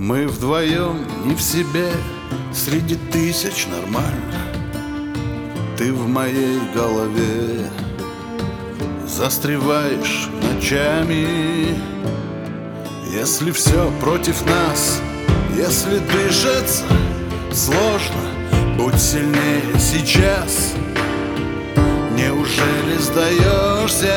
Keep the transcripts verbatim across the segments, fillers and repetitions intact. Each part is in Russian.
Мы вдвоем не в себе, среди тысяч нормально. Ты в моей голове застреваешь ночами. Если все против нас, если дышится сложно, будь сильнее сейчас. Неужели сдаешься?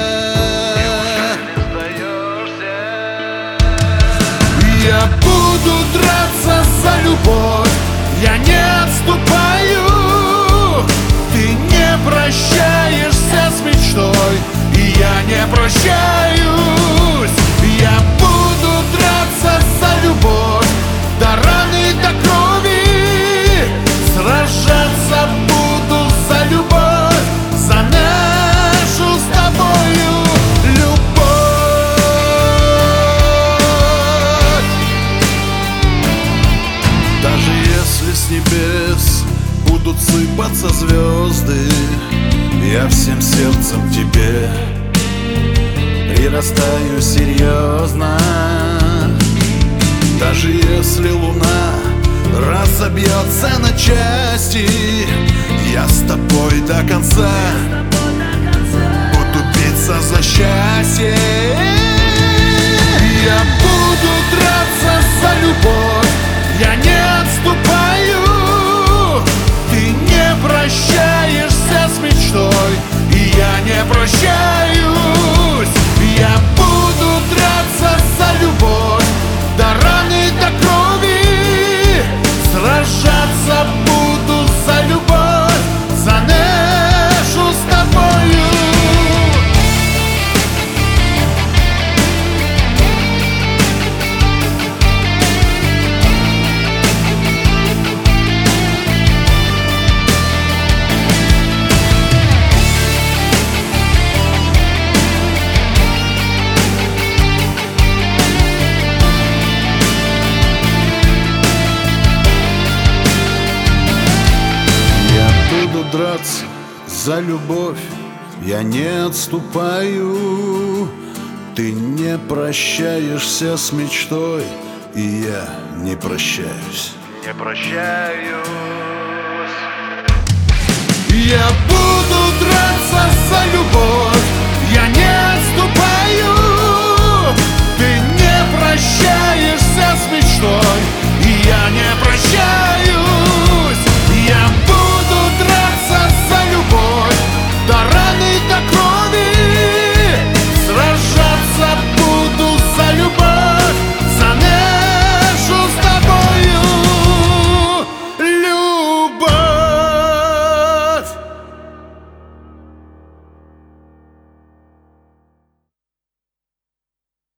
Я буду драться за любовь, я не отступаю. Ты не прощаешься с мечтой, и я не прощаюсь. Я буду драться за любовь, до раны, до крови. Сражаться буду за любовь, за нашу с тобою любовь. Даже если с небес будут сыпаться звезды, я всем сердцем тебе прирастаю серьезно. Даже если луна разобьется на части, я с тобой до конца буду биться за счастье. Я буду драться за любовь, я не отступаю. Ты не прощаешься с мечтой, и я не прощаюсь. Я буду драться за любовь, до раны, до крови. Сражаться буду за любовь, за нашу с тобою. Драться за любовь, я не отступаю. Ты не прощаешься с мечтой, и я не прощаюсь. Не прощаюсь. Я буду драться за любовь, я не отступаю.